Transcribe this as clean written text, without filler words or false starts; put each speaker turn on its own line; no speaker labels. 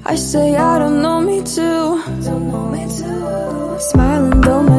I say I don't know me too. Smiling though my